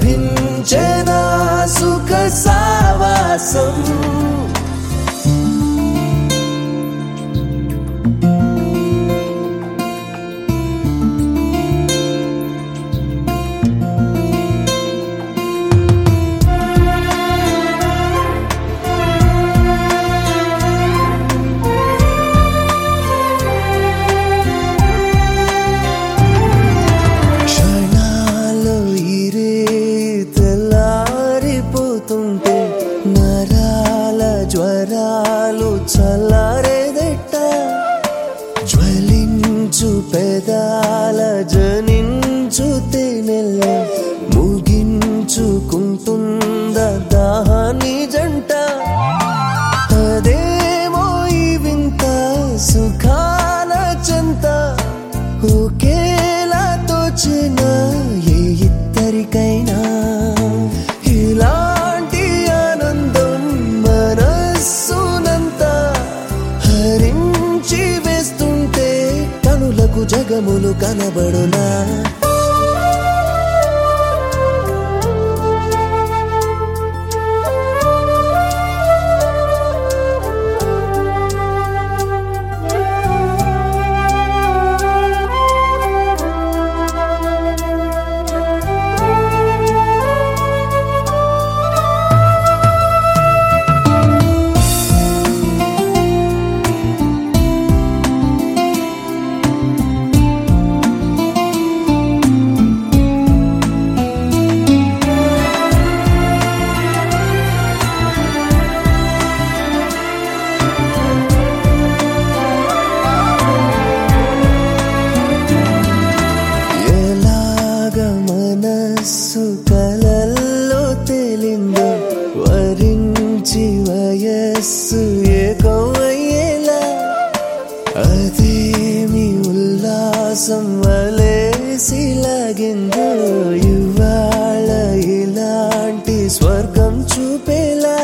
లభించెనా సుఖ సావాసం నరాల జ్వరాలు చల్లారేదెట్ట జ్వలించు పెదాల జనించు తేనెల ముగించుకుంటుంద దాహాన్ని జంట అదేమో ఈ వింత సుఖాల చెంత ఒకేలా తోచిన ఏ ఇద్దరికైనా జగములు కనబడునా కలల్లో తేలిందో వరించి వయస్సు ఏకమయ్యేలా అదేమి ఉల్లాసం వలేసి లాగిందో ఇవాళ ఇలాంటి స్వర్గం చూపేలా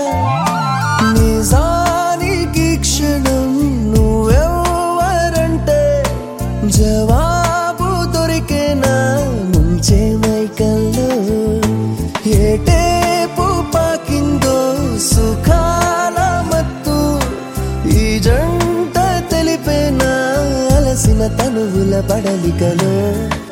నిజానికి క్షణం నువ్వెవ్వరంటే జవాబు దొరికేనా ముంచే మైకల్లో ఏటేపు పాకిందో సుఖాల మత్తు ఈ జంట తెలిపేనా అలసిన తనువుల పడలికలో